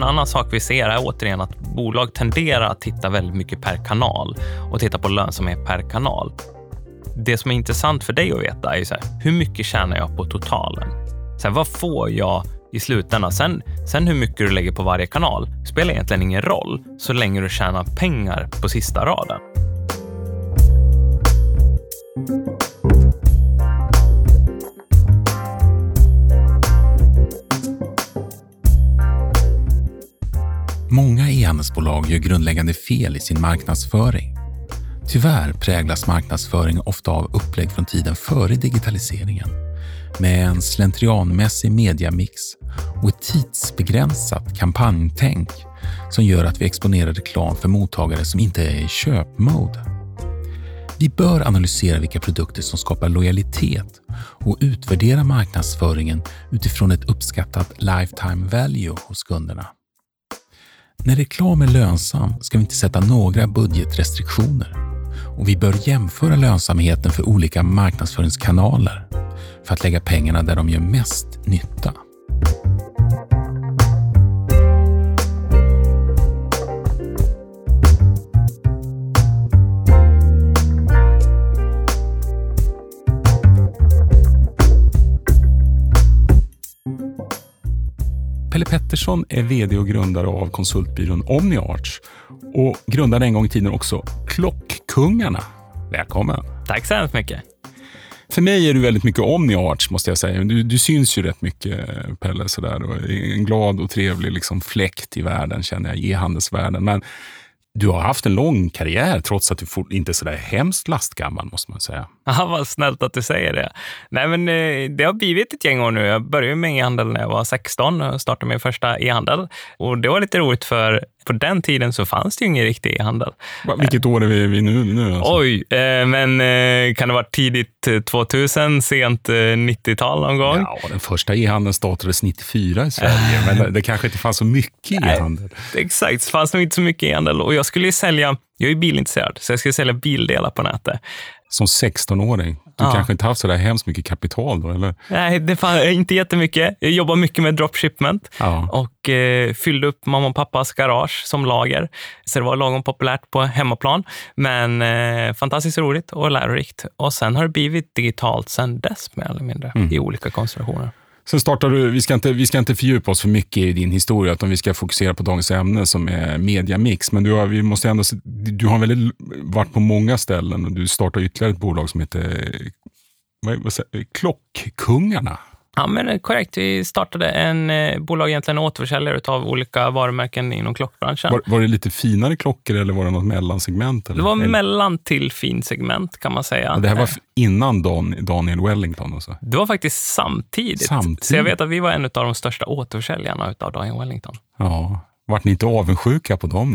En annan sak vi ser är återigen att bolag tenderar att titta väldigt mycket per kanal och titta på lönsamhet per kanal. Det som är intressant för dig att veta är så här, hur mycket tjänar jag på totalen? Så här, vad får jag i slutändan? Sen hur mycket du lägger på varje kanal spelar egentligen ingen roll så länge du tjänar pengar på sista raden. Många e-handelsbolag gör grundläggande fel i sin marknadsföring. Tyvärr präglas marknadsföring ofta av upplägg från tiden före digitaliseringen med en slentrianmässig mediamix och ett tidsbegränsat kampanjtänk som gör att vi exponerar reklam för mottagare som inte är i köpmode. Vi bör analysera vilka produkter som skapar lojalitet och utvärdera marknadsföringen utifrån ett uppskattat lifetime value hos kunderna. När reklam är lönsam ska vi inte sätta några budgetrestriktioner och vi bör jämföra lönsamheten för olika marknadsföringskanaler för att lägga pengarna där de gör mest nytta. Pelle Pettersson är vd och grundare av konsultbyrån OmniArch och grundade en gång i tiden också Klockkungarna. Välkommen! Tack så hemskt mycket. För mig är du väldigt mycket OmniArch måste jag säga. Du syns ju rätt mycket, Pelle, sådär. Och en glad och trevlig liksom fläkt i världen, känner jag, i e-handelsvärlden. Men du har haft en lång karriär trots att du inte är sådär hemskt lastgammal, måste man säga. Ja, vad snällt att du säger det. Nej, men det har blivit ett gäng år nu. Jag började med e-handel när jag var 16 och startade min första e-handel. Och det var lite roligt för på den tiden så fanns det ju ingen riktig e-handel. Vilket år är vi nu alltså? Oj, men kan det vara tidigt 2000, sent 90-tal någon gång? Ja, den första e-handeln startades 94 i Sverige, men det kanske inte fanns så mycket e-handel. Exakt, det fanns nog inte så mycket e-handel och jag skulle ju sälja, jag är bilintresserad, så jag skulle sälja bildelar på nätet. Som 16-åring? Du kanske inte haft så där hemskt mycket kapital då, eller? Nej, det fanns inte jättemycket. Jag jobbar mycket med dropshipment och fyllde upp mamma och pappas garage som lager. Så det var lagom populärt på hemmaplan. Men fantastiskt roligt och lärorikt. Och sen har det blivit digitalt sen dess med eller mindre i olika konstellationer. Sen startar du, vi ska inte fördjupa oss för mycket i din historia utan vi ska fokusera på dagens ämne som är mediamix. Men du har väldigt varit på många ställen och du startar ytterligare ett bolag som heter Klockkungarna. Ja, men korrekt. Vi startade en bolag, egentligen återförsäljare av olika varumärken inom klockbranschen. Var det lite finare klockor eller var det något mellansegment? Eller? Det var mellan till fin segment kan man säga. Det här var innan Daniel Wellington och så? Det var faktiskt samtidigt. Så jag vet att vi var en av de största återförsäljarna av Daniel Wellington. Ja. Vart ni inte avundsjuka på dem?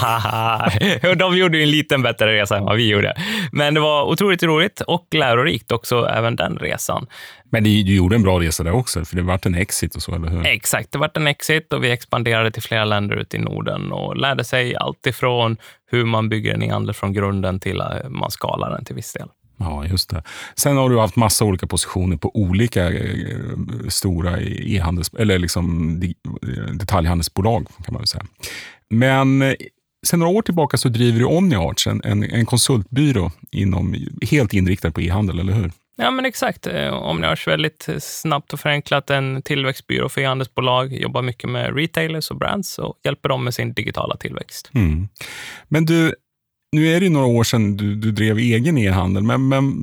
De gjorde ju en liten bättre resa än vad vi gjorde. Men det var otroligt roligt och lärorikt också även den resan. Men du gjorde en bra resa där också, för det var en exit och så, eller hur? Exakt, det var en exit och vi expanderade till flera länder ute i Norden och lärde sig allt ifrån hur man bygger en e-handel från grunden till att man skalar den till viss del. Ja, just det. Sen har du haft massa olika positioner på olika stora e-handels eller liksom detaljhandelsbolag kan man väl säga. Men sen några år tillbaka så driver du OmniArch, en konsultbyrå helt inriktad på e-handel, eller hur? Ja, men exakt. OmniArch väldigt snabbt och förenklat en tillväxtbyrå för e-handelsbolag. Jobbar mycket med retailers och brands och hjälper dem med sin digitala tillväxt. Mm. Men nu är det några år sedan du drev egen e-handel, men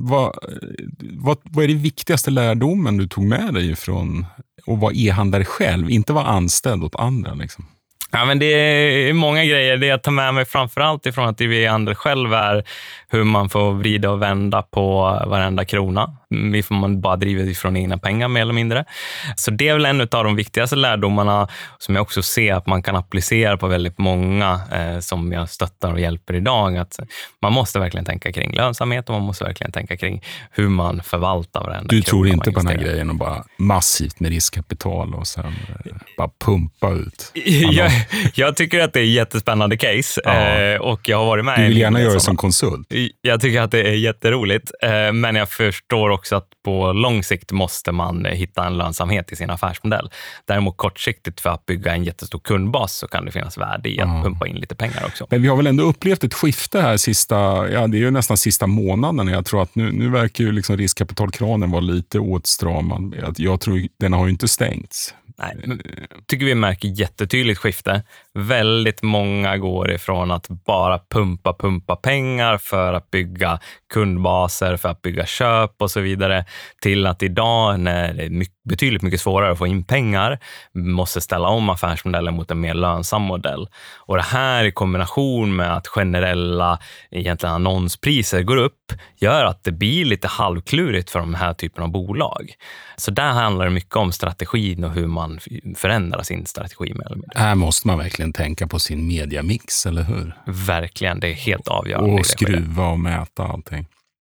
vad är det viktigaste lärdomen du tog med dig ifrån att vara e-handlare själv, inte vara anställd åt andra liksom? Ja, men det är många grejer. Det jag tar med mig framförallt ifrån att driva e-handel själv är hur man får vrida och vända på varenda krona. Vi får man bara driva ifrån egna pengar mer eller mindre. Så det är väl en av de viktigaste lärdomarna som jag också ser att man kan applicera på väldigt många som jag stöttar och hjälper idag. Att man måste verkligen tänka kring lönsamhet och man måste verkligen tänka kring hur man förvaltar varenda krona. Du tror inte på den här grejen och bara massivt med riskkapital och sen bara pumpa ut? Jag tycker att det är ett jättespännande case och jag har varit med. Du vill gärna göra det som konsult? Jag tycker att det är jätteroligt, men jag förstår också att på lång sikt måste man hitta en lönsamhet i sin affärsmodell. Däremot kortsiktigt för att bygga en jättestor kundbas så kan det finnas värde i att pumpa in lite pengar också. Men vi har väl ändå upplevt ett skifte här det är ju nästan sista månaden. Jag tror att nu verkar ju liksom riskkapitalkranen vara lite åtstramad. Jag tror den har ju inte stängts. Nej, tycker vi märker jättetydligt skifte. Väldigt många går ifrån att bara pumpa pengar för att bygga kundbaser, för att bygga köp och så vidare, till att idag när det är betydligt mycket svårare att få in pengar måste ställa om affärsmodellen mot en mer lönsam modell. Och det här i kombination med att generella egentligen annonspriser går upp gör att det blir lite halvklurigt för de här typen av bolag. Så där handlar det mycket om strategin och hur man förändrar sin strategi med eller med. Här måste man verkligen tänka på sin mediamix, eller hur? Verkligen, det är helt avgörande. Och skruva och mäta allting.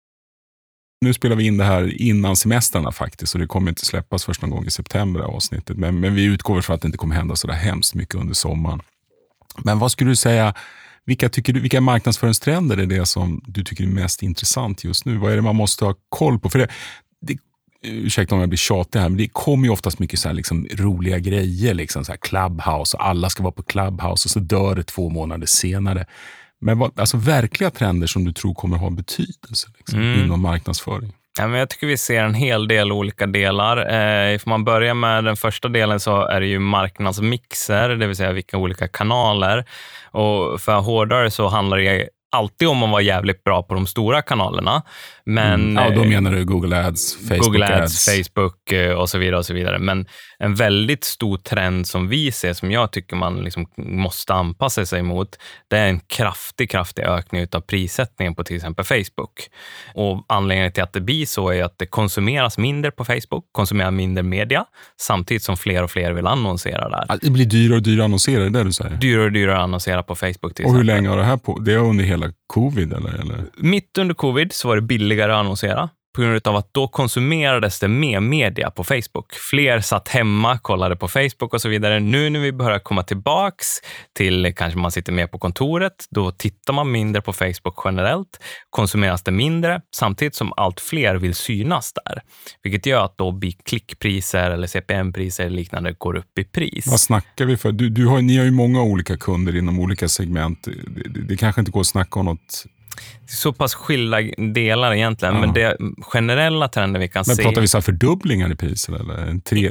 Nu spelar vi in det här innan semestrarna faktiskt, och det kommer inte släppas först någon gång i september avsnittet. Men vi utgår för att det inte kommer hända så där hemskt mycket under sommaren. Men vad skulle du säga, vilka marknadsföringstrender är det som du tycker är mest intressant just nu? Vad är det man måste ha koll på? För det ursäkta om jag blir tjatig här, men det kommer ju oftast mycket så här liksom roliga grejer, liksom så här Clubhouse, och alla ska vara på Clubhouse och så dör det 2 månader senare. Men alltså verkliga trender som du tror kommer ha betydelse inom marknadsföring? Ja, men jag tycker vi ser en hel del olika delar. Om man börjar med den första delen så är det ju marknadsmixer, det vill säga vilka olika kanaler. Och för hårdare så handlar det alltid om att vara jävligt bra på de stora kanalerna. Men, ja, då menar du Google Ads, Facebook och så vidare och så vidare. Men en väldigt stor trend som vi ser, som jag tycker man liksom måste anpassa sig mot, det är en kraftig ökning av prissättningen på till exempel Facebook. Och anledningen till att det blir så är att det konsumeras mindre på Facebook, konsumerar mindre media, samtidigt som fler och fler vill annonsera där. Det blir dyrare och dyrare att annonsera, det är det du säger? Dyrare och dyrare att annonsera på Facebook till exempel. Och hur länge har det här på? Det är under hela covid eller? Mitt under covid så var det billigare att annonsera, på grund av att då konsumerades det mer media på Facebook. Fler satt hemma, kollade på Facebook och så vidare. Nu när vi börjar komma tillbaks till kanske man sitter mer på kontoret, då tittar man mindre på Facebook generellt, konsumeras det mindre, samtidigt som allt fler vill synas där. Vilket gör att då blir klickpriser eller CPM-priser eller liknande går upp i pris. Vad snackar vi för? Ni har ju många olika kunder inom olika segment. Det kanske inte går att snacka om något. Så pass skilda delar egentligen, men det generella trenden vi kan se... Men pratar vi så här fördubblingar i priser eller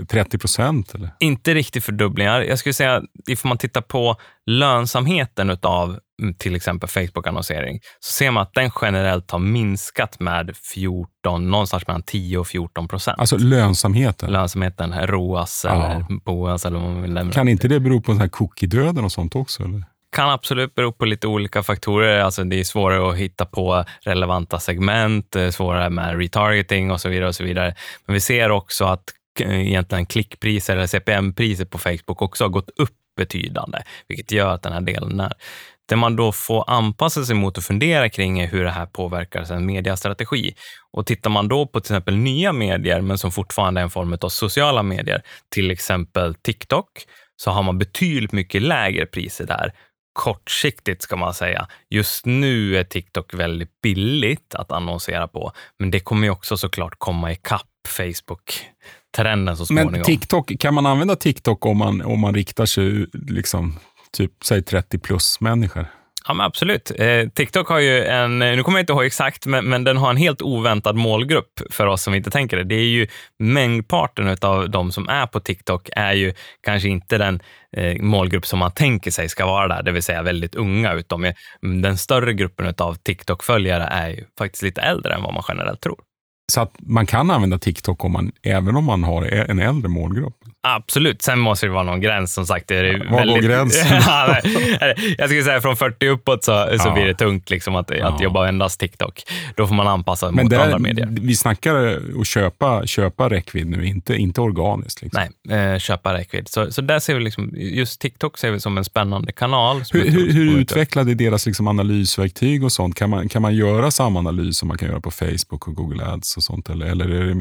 30%? Eller? Inte riktigt fördubblingar. Jag skulle säga, ifall man tittar på lönsamheten av till exempel Facebook-annonsering, så ser man att den generellt har minskat med 14, någonstans mellan 10 och 14%. Alltså lönsamheten? Lönsamheten, ROAS eller BOAS eller vad man vill nämna. Kan inte det bero på den här cookie-döden och sånt också, eller? Kan absolut bero på lite olika faktorer. Alltså det är svårare att hitta på relevanta segment, svårare med retargeting och så vidare och så vidare. Men vi ser också att egentligen klickpriser eller CPM-priser på Facebook också har gått upp betydande, vilket gör att den här delen är. Det man då får anpassa sig mot och fundera kring är hur det här påverkar sin mediastrategi. Och tittar man då på till exempel nya medier, men som fortfarande är en form av sociala medier, till exempel TikTok, så har man betydligt mycket lägre priser där. Kortsiktigt ska man säga. Just nu är TikTok väldigt billigt att annonsera på, men det kommer ju också såklart komma ikapp Facebook-trenden så småningom. Men TikTok, kan man använda TikTok om man riktar sig liksom typ säg 30 plus människor? Ja, men absolut. TikTok har ju nu kommer jag inte ihåg exakt, men den har en helt oväntad målgrupp för oss som inte tänker det. Det är ju mängdparten av de som är på TikTok är ju kanske inte den målgrupp som man tänker sig ska vara där, det vill säga väldigt unga, utom den större gruppen av TikTok-följare är ju faktiskt lite äldre än vad man generellt tror. Så att man kan använda TikTok även om man har en äldre målgrupp? Absolut, sen måste det vara någon gräns som sagt. Är det vad går gränsen? Jag skulle säga från 40 uppåt så blir det tungt liksom att jobba endast TikTok. Då får man anpassa mot andra medier. Vi snackar att köpa räckvidd nu, inte organiskt. Liksom. Nej, köpa räckvidd. Så där ser vi liksom, just TikTok ser vi som en spännande kanal. Hur utvecklade deras liksom analysverktyg och sånt? Kan man göra samma analys som man kan göra på Facebook och Google Ads och sånt? Eller är det mera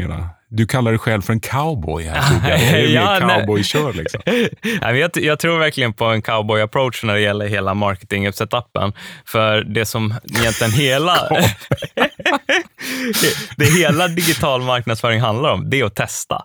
Du kallar dig själv för en cowboy här tidigare. Det är mer cowboy-kör liksom. Jag tror verkligen på en cowboy-approach när det gäller hela marketing-setupen. För det som egentligen det hela digital marknadsföring handlar om, det är att testa.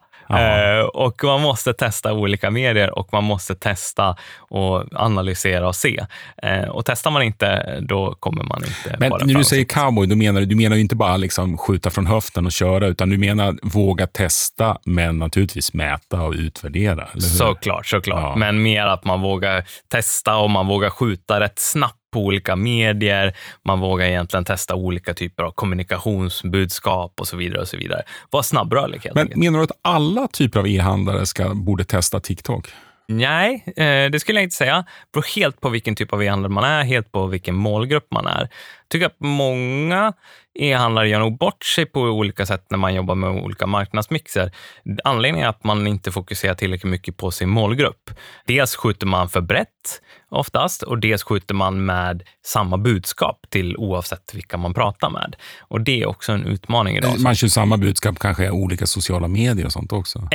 Och man måste testa olika medier och man måste testa och analysera och se. Och testar man inte, då kommer man inte. Men när du säger cowboy, du menar ju inte bara liksom skjuta från höften och köra, utan du menar våga testa, men naturligtvis mäta och utvärdera. Såklart. Ja. Men mer att man vågar testa och man vågar skjuta rätt snabbt på olika medier. Man vågar egentligen testa olika typer av kommunikationsbudskap och så vidare och så vidare. Var snabbrörlig helt enkelt. Men menar du att alla typer av e-handlare borde testa TikTok? Nej, det skulle jag inte säga. Det beror helt på vilken typ av e-handlare man är, helt på vilken målgrupp man är. Jag tycker att många e-handlare gör nog bort sig på olika sätt när man jobbar med olika marknadsmixer. Anledningen är att man inte fokuserar tillräckligt mycket på sin målgrupp. Dels skjuter man för brett oftast och dels skjuter man med samma budskap till oavsett vilka man pratar med. Och det är också en utmaning idag. Man kör samma budskap kanske i olika sociala medier och sånt också.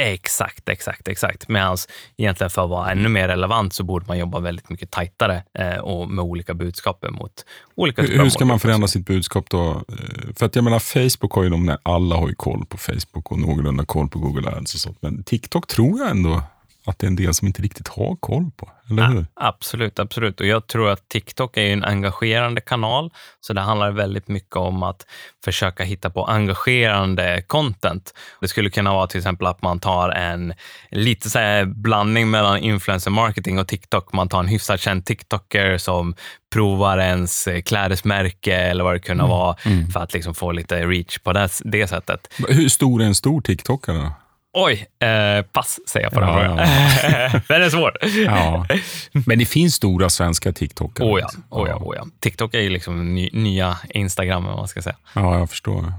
Exakt. Medan egentligen för att vara ännu mer relevant så borde man jobba väldigt mycket tajtare och med olika budskap mot olika typer av målgrupper. Hur ska man förändra sitt budskap då? För att jag menar, Facebook har ju alla har ju koll på Facebook och någorlunda koll på Google Ads och sånt. Men TikTok tror jag ändå att det är en del som inte riktigt har koll på, eller hur? Absolut. Och jag tror att TikTok är en engagerande kanal, så det handlar väldigt mycket om att försöka hitta på engagerande content. Det skulle kunna vara till exempel att man tar en lite så här blandning mellan influencer marketing och TikTok. Man tar en hyfsat känd TikToker som provar ens klädesmärke eller vad det kunde vara för att liksom få lite reach på det sättet. Hur stor är en stor TikToker då? Oj, pass säger jag på den frågan. Den är svår. Ja. Men det finns stora svenska TikTokare. Oh ja. TikTok är ju liksom nya Instagram, vad man ska säga. Ja, jag förstår.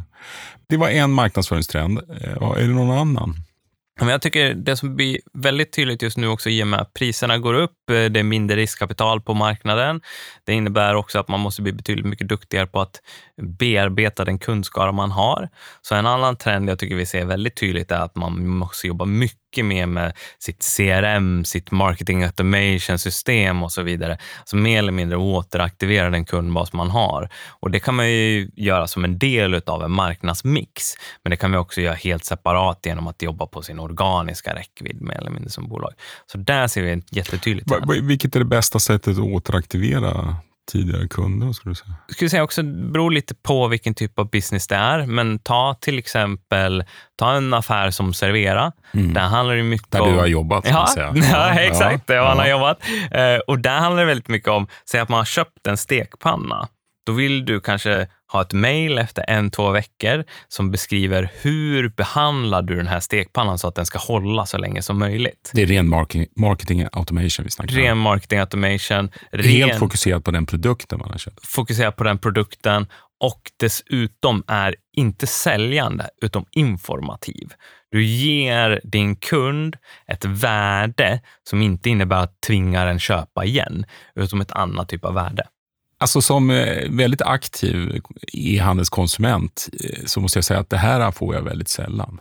Det var en marknadsföringstrend. Är det någon annan? Men jag tycker det som blir väldigt tydligt just nu också i och med att priserna går upp, det är mindre riskkapital på marknaden. Det innebär också att man måste bli betydligt mycket duktigare på att bearbeta den kunskap man har. Så en annan trend jag tycker vi ser väldigt tydligt är att man måste jobba mycket mer med sitt CRM, sitt marketing automation system och så vidare. Så mer eller mindre återaktivera den kundbas man har. Och det kan man ju göra som en del av en marknadsmix. Men det kan vi också göra helt separat genom att jobba på sin organiska räckvidd mer eller mindre som bolag. Så där ser vi ett jättetydligt. Vilket är det bästa sättet att återaktivera tidigare kunder, skulle du säga? Jag skulle säga också, det beror lite på vilken typ av business det är. Men ta till exempel en affär som Servera. Där handlar det mycket där om... du har jobbat, kan man säga. Ja, exakt. Där man har jobbat. Och där handlar det väldigt mycket om, säg att man har köpt en stekpanna. Då vill du kanske ha ett mejl efter 1-2 veckor som beskriver hur behandlar du den här stekpannan så att den ska hålla så länge som möjligt. Det är ren marketing automation vi snackar om. Ren marketing automation. Helt fokuserat på den produkten man har köpt. Fokuserat på den produkten och dessutom är inte säljande utan informativ. Du ger din kund ett värde som inte innebär att tvinga den köpa igen utan ett annat typ av värde. Alltså som väldigt aktiv e-handelskonsument så måste jag säga att det här får jag väldigt sällan.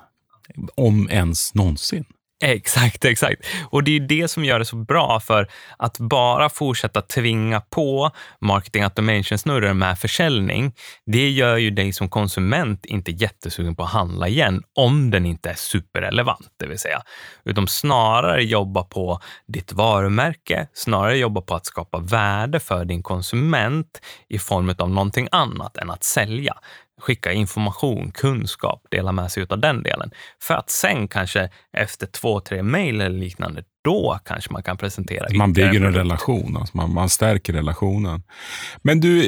Om ens någonsin. Exakt. Och det är det som gör det så bra, för att bara fortsätta tvinga på marketing automation-snurror med försäljning, det gör ju dig som konsument inte jättesugen på att handla igen om den inte är superrelevant, det vill säga. Utan snarare jobba på ditt varumärke, snarare jobba på att skapa värde för din konsument i form av någonting annat än att sälja. Skicka information, kunskap, dela med sig av den delen. För att sen kanske efter 2-3 mejl eller liknande, då kanske man kan presentera. Man bygger en relation, alltså man stärker relationen. Men du,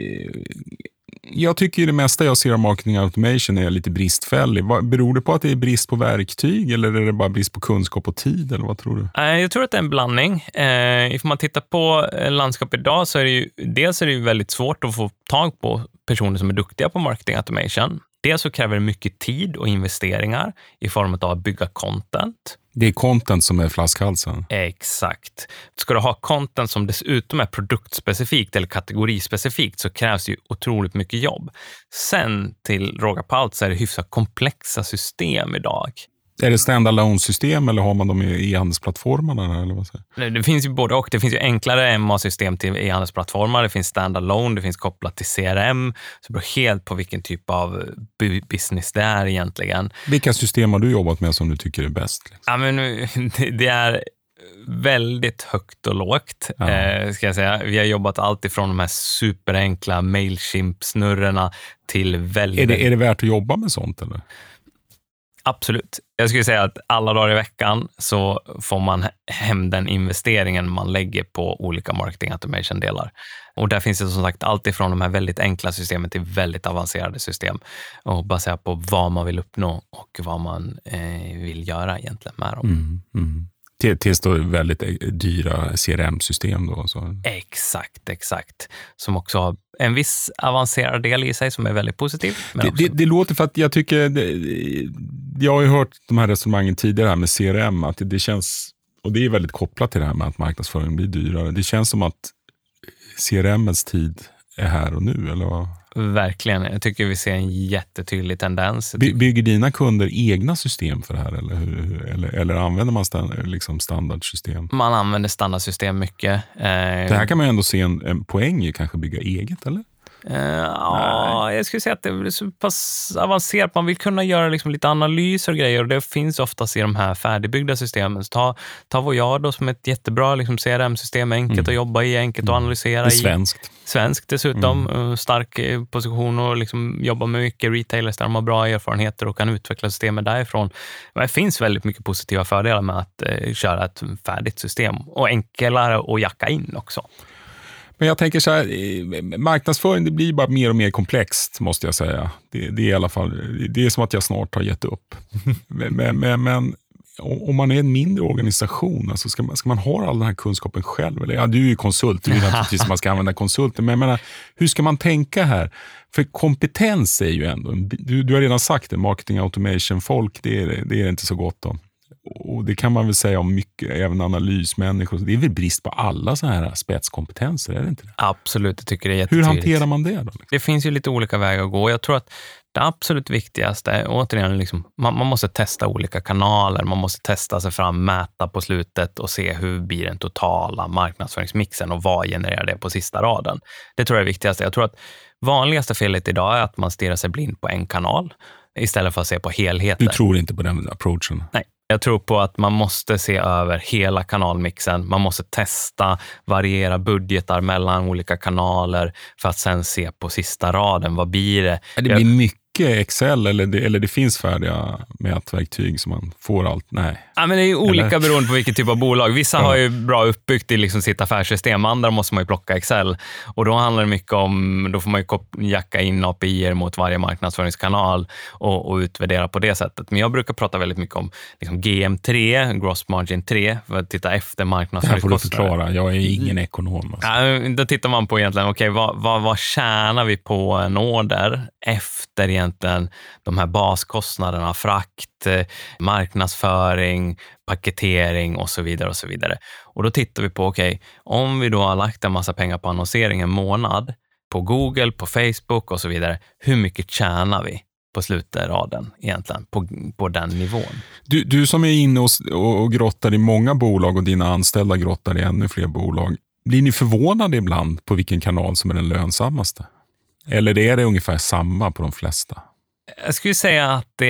jag tycker det mesta jag ser av marketing automation är lite bristfällig. Beror det på att det är brist på verktyg eller är det bara brist på kunskap och tid, eller vad tror du? Jag tror att det är en blandning. Om man tittar på landskap idag så är det ju, dels är det ju väldigt svårt att få tag på personer som är duktiga på marketing automation. Dels så kräver det mycket tid och investeringar i form av att bygga content. Det är content som är flaskhalsen. Exakt. Ska du ha content som dessutom är produktspecifikt eller kategorispecifikt så krävs ju otroligt mycket jobb. Sen till råga på allt så är det hyfsat komplexa system idag. Är det standalone-system eller har man dem i e-handelsplattformarna? Eller vad säger? Det finns ju både och. Det finns ju enklare MA-system till e-handelsplattformar. Det finns standalone, det finns kopplat till CRM. Så det beror helt på vilken typ av business det är egentligen. Vilka system har du jobbat med som du tycker är bäst? Liksom? Ja, men det är väldigt högt och lågt, ska jag säga. Vi har jobbat allt ifrån de här superenkla Mailchimp-snurrorna till väldigt... Är det värt att jobba med sånt eller? Absolut. Jag skulle säga att alla dagar i veckan så får man hem den investeringen man lägger på olika marketing automation-delar. Och där finns det som sagt allt ifrån de här väldigt enkla systemen till väldigt avancerade system. Och baserat på vad man vill uppnå och vad man vill göra egentligen med dem. Tills då väldigt dyra CRM-system då. Så. Exakt. Som också har en viss avancerad del i sig som är väldigt positiv. Det låter för att jag tycker, jag har ju hört de här resonemangen tidigare här med CRM, att det känns, och det är väldigt kopplat till det här med att marknadsföring blir dyrare. Det känns som att CRM:s tid är här och nu, eller vad? Verkligen. Jag tycker vi ser en jättetydlig tendens. Bygger dina kunder egna system för det här? Eller använder man standardsystem? Man använder standardsystem mycket. Det här kan man ju ändå se en poäng i, kanske bygga eget, eller? Ja, jag skulle säga att det är så pass avancerat. Man vill kunna göra liksom lite analyser och grejer och det finns oftast i de här färdigbyggda systemen. Så ta Voyado som ett jättebra liksom CRM-system, enkelt att jobba i, enkelt att analysera i. Det är Svenskt dessutom, stark position och liksom jobba med mycket retailers där de har bra erfarenheter och kan utveckla systemet därifrån. Men det finns väldigt mycket positiva fördelar med att köra ett färdigt system och enklare att jacka in också. Men jag tänker så här, marknadsföring det blir bara mer och mer komplext, måste jag säga. Det är i alla fall, det är som att jag snart har gett upp. Men om man är en mindre organisation, alltså ska man ha all den här kunskapen själv? Eller, ja, du är ju konsult, du vill naturligtvis att man ska använda konsulter. Men jag menar, hur ska man tänka här? För kompetens är ju ändå, du har redan sagt det, marketing automation folk, det är inte så gott om. Och det kan man väl säga om mycket, även analysmänniskor. Det är väl brist på alla så här spetskompetenser, är det inte det? Absolut, jag tycker det är jättetydligt. Hur hanterar man det då? Det finns ju lite olika vägar att gå. Jag tror att det absolut viktigaste är återigen liksom, man måste testa olika kanaler, man måste testa sig fram, mäta på slutet och se hur blir den totala marknadsföringsmixen och vad genererar det på sista raden. Det tror jag är det viktigaste. Jag tror att vanligaste felet idag är att man stirrar sig blind på en kanal istället för att se på helheten. Du tror inte på den approachen? Nej. Jag tror på att man måste se över hela kanalmixen. Man måste testa, variera budgetar mellan olika kanaler för att sen se på sista raden. Vad blir det? Det blir mycket Excel eller det finns färdiga mätverktyg som man får allt. Nej. Ja, men det är ju olika beroende på vilken typ av bolag. Vissa har ju bra uppbyggt i liksom sitt affärssystem. Andra måste man ju plocka Excel. Och då handlar det mycket om, då får man ju jacka in API mot varje marknadsföringskanal och utvärdera på det sättet. Men jag brukar prata väldigt mycket om liksom GM3, Gross Margin 3, för att titta efter marknadsföringskostnader. Det här får du förklara, jag är ingen ekonom. Alltså. Ja, då tittar man på egentligen, okej, vad tjänar vi på en order efter egentligen de här baskostnaderna, frakt, marknadsföring, paketering och så vidare och så vidare. Och då tittar vi på, okej, om vi då har lagt en massa pengar på annonsering en månad på Google, på Facebook och så vidare, hur mycket tjänar vi på slutraden egentligen på den nivån? Du som är inne och grottar i många bolag och dina anställda grottar i ännu fler bolag, blir ni förvånade ibland på vilken kanal som är den lönsammaste? Eller är det ungefär samma på de flesta? Jag skulle säga att det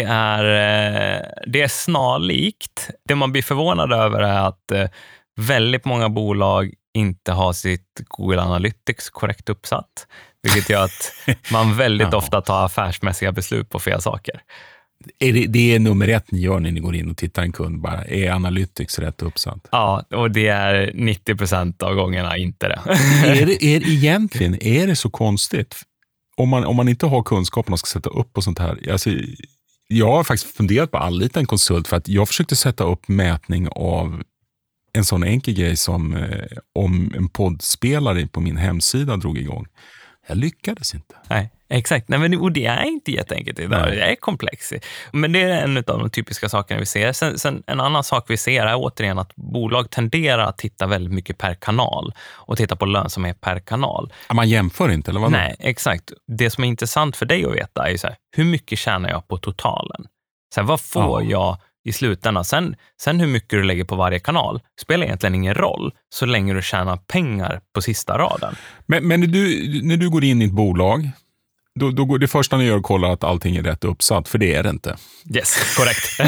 är snarlikt. Det man blir förvånad över är att väldigt många bolag inte har sitt Google Analytics korrekt uppsatt. Vilket gör att man väldigt ofta tar affärsmässiga beslut på fel saker. Det är nummer 1 ni gör när ni går in och tittar en kund bara. Är Analytics rätt uppsatt? Ja, och det är 90% av gångerna inte det. Egentligen är det så konstigt? Om man inte har kunskapen och ska sätta upp och sånt här. Alltså, jag har faktiskt funderat på att anlita en konsult för att jag försökte sätta upp mätning av en sån enkel grej som om en poddspelare på min hemsida drog igång. Jag lyckades inte. Nej. Exakt. Nej, men, och det är inte jätteenkelt idag. Nej. Det är komplext. Men det är en av de typiska sakerna vi ser. Sen en annan sak vi ser är återigen att bolag tenderar att titta väldigt mycket per kanal och titta på lönsamhet per kanal. Man jämför inte, eller vad? Nej, exakt. Det som är intressant för dig att veta är så här, hur mycket tjänar jag på totalen? Så här, vad får jag i slutändan? Sen hur mycket du lägger på varje kanal spelar egentligen ingen roll så länge du tjänar pengar på sista raden. Men när du går in i ett bolag, då går det första ni gör att kolla att allting är rätt uppsatt, för det är det inte. Yes, korrekt.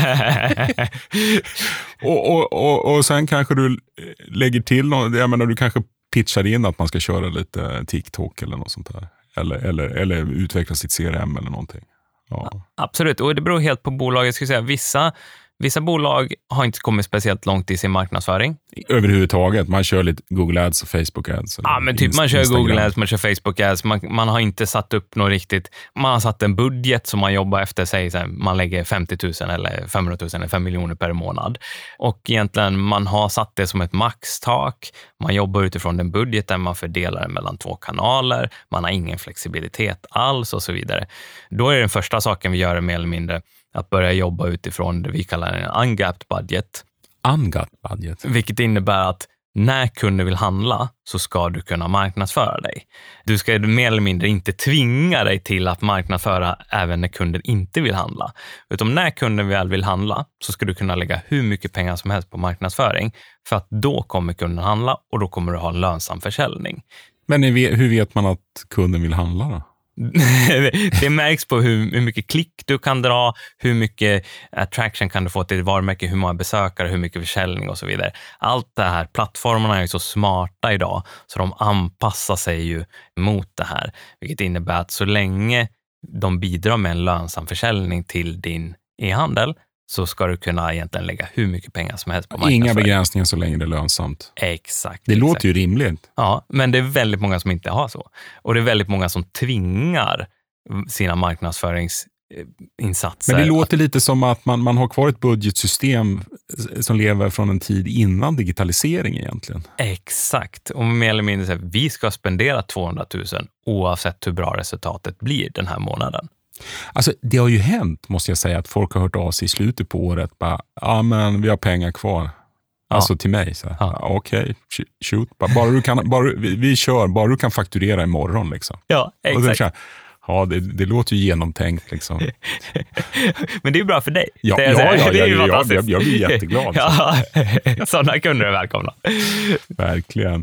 och sen kanske du lägger till något, jag menar, du kanske pitchar in att man ska köra lite TikTok eller något sånt där. Eller utveckla sitt CRM eller någonting. Ja. Absolut, och det beror helt på bolaget. Jag skulle säga, vissa bolag har inte kommit speciellt långt i sin marknadsföring. Överhuvudtaget, man kör lite Google Ads och Facebook Ads. Ja, men typ man kör Instagram. Google Ads, man kör Facebook Ads. Man har inte satt upp något riktigt. Man har satt en budget som man jobbar efter, säg så här, man lägger 50 000 eller 500 000 eller 5 miljoner per månad. Och egentligen man har satt det som ett maxtak. Man jobbar utifrån den budgeten, man fördelar den mellan 2 kanaler. Man har ingen flexibilitet alls och så vidare. Då är den första saken vi gör mer eller mindre att börja jobba utifrån det vi kallar en ungapped budget. Ungapped budget. Vilket innebär att när kunder vill handla så ska du kunna marknadsföra dig. Du ska mer eller mindre inte tvinga dig till att marknadsföra även när kunden inte vill handla. Utan när kunden väl vill handla så ska du kunna lägga hur mycket pengar som helst på marknadsföring. För att då kommer kunden handla och då kommer du ha en lönsam försäljning. Men hur vet man att kunden vill handla då? Det märks på hur mycket klick du kan dra, hur mycket attraction kan du få till ditt varumärke, hur många besökare, hur mycket försäljning och så vidare. Allt det här, plattformarna är ju så smarta idag så de anpassar sig ju mot det här. Vilket innebär att så länge de bidrar med en lönsam försäljning till din e-handel så ska du kunna egentligen lägga hur mycket pengar som helst på marknadsföring. Inga begränsningar så länge det är lönsamt. Exakt. Det låter ju rimligt. Ja, men det är väldigt många som inte har så. Och det är väldigt många som tvingar sina marknadsföringsinsatser. Men det låter lite som att man har kvar ett budgetsystem som lever från en tid innan digitalisering egentligen. Exakt. Och mer eller mindre så här, vi ska spendera 200 000 oavsett hur bra resultatet blir den här månaden. Alltså det har ju hänt, måste jag säga, att folk har hört av sig i slutet på året. Men vi har pengar kvar. Alltså till mig. Okej, shoot. Bara du kan fakturera imorgon. Liksom. Ja, exakt. Det låter ju genomtänkt. Liksom. Men det är bra för dig. Jag blir jätteglad. Ja, sådana kunder är välkomna. Verkligen.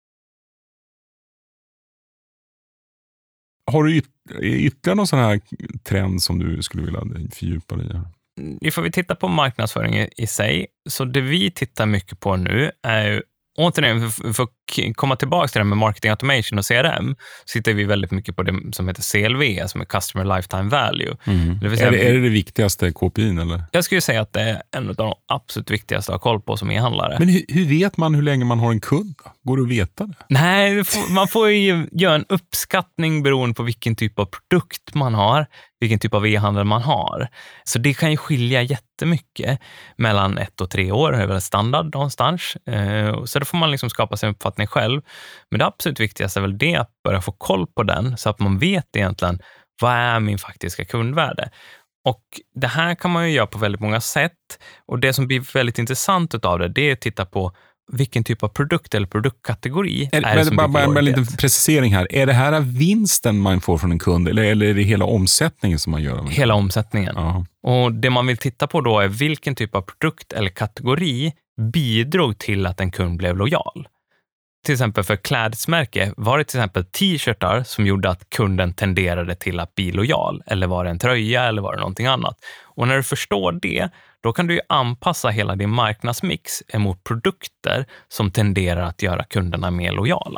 Har du ytterligare någon sån här trend som du skulle vilja fördjupa dig i? Ifall vi tittar på marknadsföring i sig, så det vi tittar mycket på nu är ju, återigen, för att komma tillbaka till det med marketing automation och CRM, så tittar vi väldigt mycket på det som heter CLV, som är Customer Lifetime Value. Det vill säga, är det viktigaste KPI:n eller? Jag skulle säga att det är en av de absolut viktigaste att ha koll på som e-handlare. Men hur vet man hur länge man har en kund då? Går det att veta det? Nej, man får ju göra en uppskattning beroende på vilken typ av produkt man har, vilken typ av e-handel man har. Så det kan ju skilja jättemycket mellan 1 och 3 år, det är väl standard någonstans. Så då får man liksom skapa sig en uppfattning själv. Men det absolut viktigaste är väl det, att börja få koll på den så att man vet egentligen vad är min faktiska kundvärde. Och det här kan man ju göra på väldigt många sätt. Och det som blir väldigt intressant av det är att titta på vilken typ av produkt eller produktkategori är det som bara en liten precisering här. Är det här vinsten man får från en kund eller är det hela omsättningen som man gör? Hela omsättningen. Aha. Och det man vill titta på då är vilken typ av produkt eller kategori bidrog till att en kund blev lojal. Till exempel för klädesmärke, var det till exempel t-shirtar som gjorde att kunden tenderade till att bli lojal? Eller var det en tröja eller var det någonting annat? Och när du förstår det, då kan du ju anpassa hela din marknadsmix emot produkter som tenderar att göra kunderna mer lojala.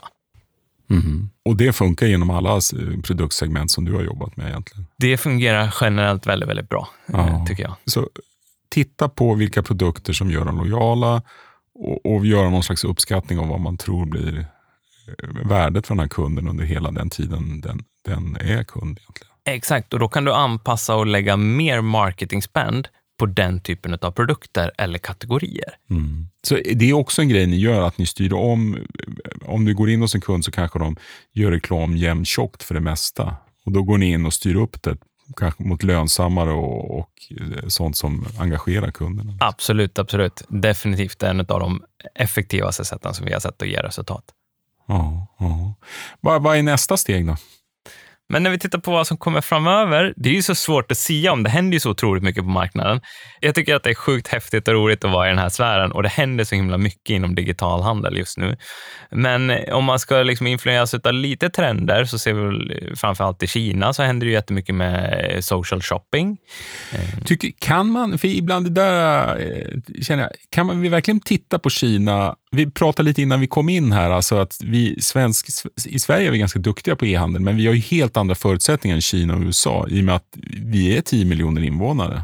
Mm. Och det funkar genom alla produktsegment som du har jobbat med egentligen? Det fungerar generellt väldigt, väldigt bra, tycker jag. Så titta på vilka produkter som gör dem lojala och göra någon slags uppskattning av vad man tror blir värdet för den här kunden under hela den tiden den är kund egentligen. Exakt, och då kan du anpassa och lägga mer marketing spend på den typen av produkter eller kategorier. Mm. Så det är också en grej ni gör, att ni styr om du går in hos en kund så kanske de gör reklam jämnt tjockt för det mesta. Och då går ni in och styr upp det kanske mot lönsammare och sånt som engagerar kunderna. Absolut. Definitivt en av de effektivaste sätten som vi har sett att ge resultat. Ja. Vad är nästa steg då? Men när vi tittar på vad som kommer framöver, det är ju så svårt att säga om. Det händer ju så otroligt mycket på marknaden. Jag tycker att det är sjukt häftigt och roligt att vara i den här sfären och det händer så himla mycket inom digital handel just nu. Men om man ska liksom influeras av lite trender så ser vi väl framförallt i Kina så händer det ju jättemycket med social shopping. Kan man, för ibland det där känner jag, kan man verkligen titta på Kina? Vi pratade lite innan vi kom in här, alltså att i Sverige är vi ganska duktiga på e-handel, men vi har ju helt andra förutsättningar än Kina och USA i och med att vi är 10 miljoner invånare.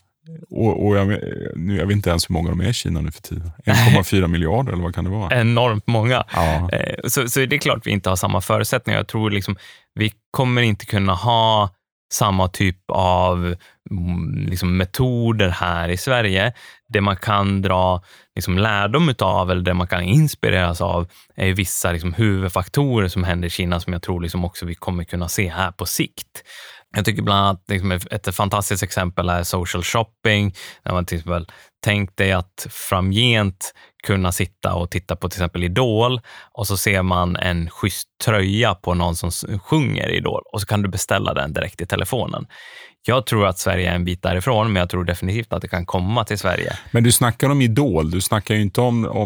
Och jag vet inte ens hur många de är i Kina nu för tiden. 1,4 miljarder eller vad kan det vara? Enormt många. Ja. Så det är klart vi inte har samma förutsättningar. Jag tror liksom vi kommer inte kunna ha samma typ av liksom metoder här i Sverige. Det man kan dra liksom lärdom utav eller det man kan inspireras av är vissa liksom huvudfaktorer som händer i Kina som jag tror liksom också vi kommer kunna se här på sikt. Jag tycker bland annat liksom ett fantastiskt exempel är social shopping. När man till exempel tänkt dig att framgent kunna sitta och titta på till exempel Idol och så ser man en schysst tröja på någon som sjunger Idol och så kan du beställa den direkt i telefonen. Jag tror att Sverige är en bit därifrån, men jag tror definitivt att det kan komma till Sverige. Men du snackar om Idol, du snackar ju inte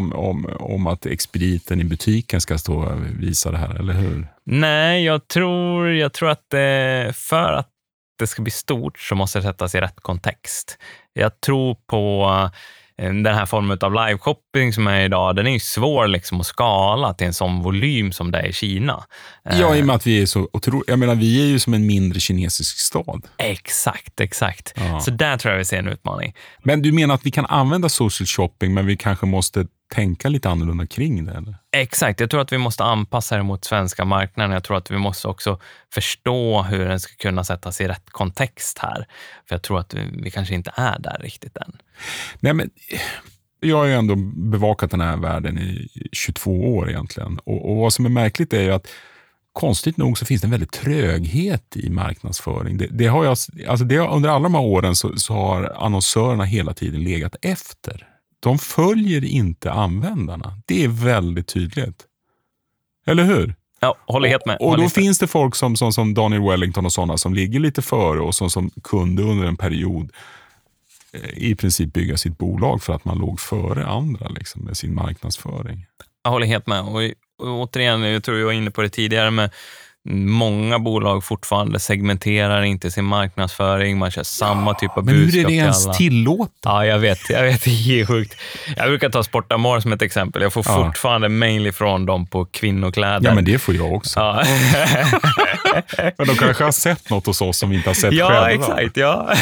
om att expediten i butiken ska stå och visa det här, eller hur? Nej, jag tror att för att det ska bli stort så måste det sättas i rätt kontext. Jag tror på den här formen av live-shopping som är idag, den är ju svår liksom att skala till en sån volym som det är i Kina. Ja, i och med att vi är så otroligt, jag menar vi är ju som en mindre kinesisk stad. Exakt. Ja. Så där tror jag vi ser en utmaning. Men du menar att vi kan använda social shopping men vi kanske måste tänka lite annorlunda kring det, eller? Exakt, jag tror att vi måste anpassa det mot svenska marknaden. Jag tror att vi måste också förstå hur den ska kunna sättas i rätt kontext här. För jag tror att vi kanske inte är där riktigt än. Nej, men jag har ju ändå bevakat den här världen i 22 år egentligen. Och vad som är märkligt är ju att konstigt nog så finns det en väldigt tröghet i marknadsföring. Under alla de här åren så har annonsörerna hela tiden legat efter. De följer inte användarna. Det är väldigt tydligt. Eller hur? Ja, håller helt med. Och då finns det folk som Daniel Wellington och sådana som ligger lite före och som kunde under en period i princip bygga sitt bolag för att man låg före andra liksom, med sin marknadsföring. Jag håller helt med. Och återigen, jag tror jag var inne på det tidigare med många bolag fortfarande segmenterar inte sin marknadsföring. Man kör samma typ av budskap. Men hur är det ens tillåtet? Ja, jag vet. Det är sjukt. Jag brukar ta Sportamore som ett exempel. Jag får fortfarande mejl ifrån dem på kvinnokläder. Ja, men det får jag också. Ja. Men de kanske har sett något hos oss som vi inte har sett själva. Ja, exakt. Ja.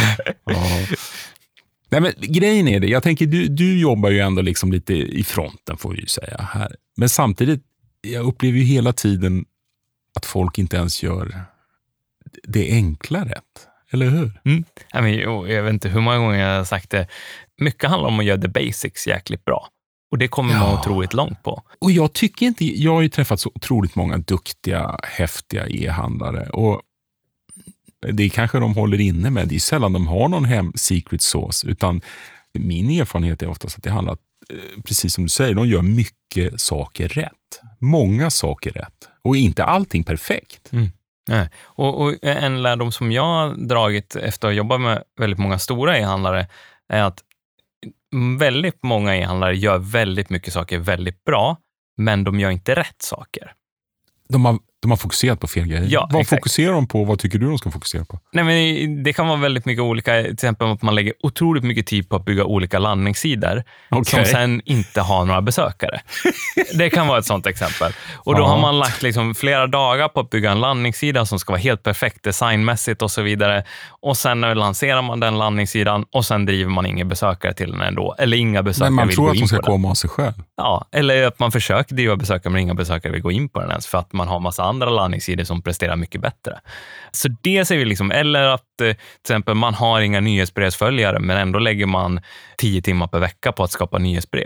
Nej, men grejen är det. Jag tänker, du jobbar ju ändå liksom lite i fronten får vi ju säga här. Men samtidigt, jag upplever ju hela tiden att folk inte ens gör det enkla rätt. Eller hur? Jag vet inte hur många gånger jag har sagt det. Mycket handlar om att göra the basics jäkligt bra. Och det kommer man otroligt långt på. Och jag har ju träffat så otroligt många duktiga, häftiga e-handlare. Och det kanske de håller inne med. Det är sällan de har någon secret sauce. Utan min erfarenhet är oftast att det handlar, precis som du säger, de gör mycket saker rätt. Många saker rätt. Och inte allting perfekt. Nej. Och en lärdom som jag har dragit efter att jobba med väldigt många stora e-handlare är att väldigt många e-handlare gör väldigt mycket saker väldigt bra, men de gör inte rätt saker. De har fokuserat på fel grejer. Ja, vad exakt. Fokuserar de på? Vad tycker du de ska fokusera på? Nej, men det kan vara väldigt mycket olika. Till exempel att man lägger otroligt mycket tid på att bygga olika landningssidor som sen inte har några besökare. Det kan vara ett sånt exempel. Och då har man lagt liksom flera dagar på att bygga en landningssida som ska vara helt perfekt designmässigt och så vidare. Och sen lanserar man den landningssidan och sen driver man inga besökare till den ändå. Eller inga besökare vill gå in på den. Men man tror att de ska komma av sig själv. Ja, eller att man försöker driva besökare men inga besökare vill gå in på den ens för att man har massa andra landningssidor som presterar mycket bättre. Så det ser vi liksom, eller att till exempel man har inga nyhetsbrevsföljare men ändå lägger man 10 timmar per vecka på att skapa nyhetsbrev.